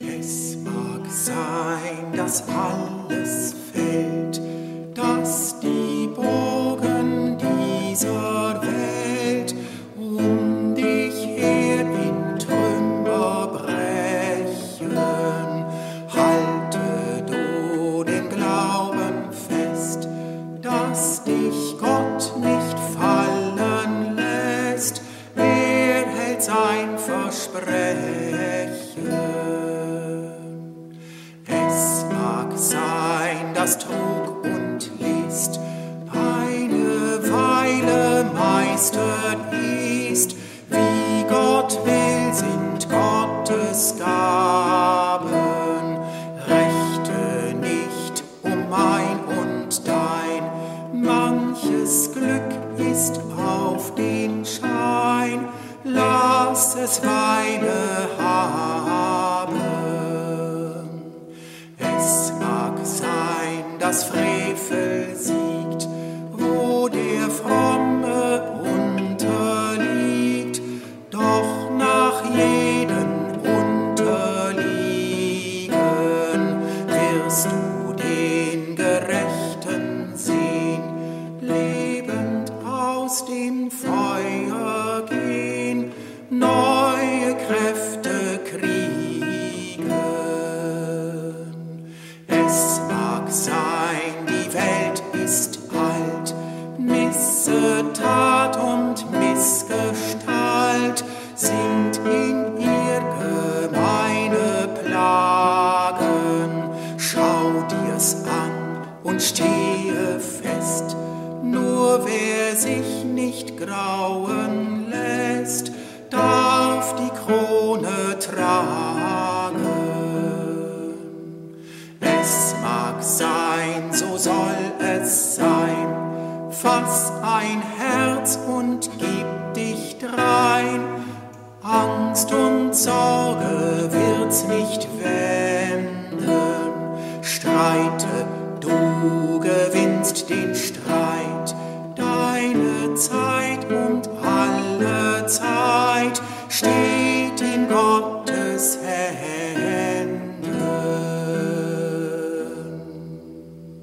Es mag sein, dass alles fällt, dass die Burgen dieser Welt um dich her in Trümmer brechen. Halte du den Glauben fest, dass dich Gott nicht fallen lässt. Er hält sein Versprechen. Es mag sein, dass Trug und List eine Weile meistert ist. Wie Gott will, sind Gottes Gaben. Rechte nicht um mein und dein. Manches Glück ist auf den Schein. Lass es Weile haben. Es mag sein, dass Frevel siegt, wo der Fromme unterliegt, doch nach jedem Unterliegen wirst du den Gerechten sehen, lebend aus dem Feuer gehen, neue Kräfte kriegen. Es mag sein, die Welt ist alt, Missetat und Missgestalt sind in ihr gemeine Plagen. Schau dir's an und stehe fest, nur wer sich nicht grauen lässt, darf die Krone tragen. Es mag sein, so soll es sein, fass ein Herz und gib dich drein. Angst und Sorge wird's nicht wenden. Streite, du gewinnst den Streit. Deine Zeit und alle Zeit steht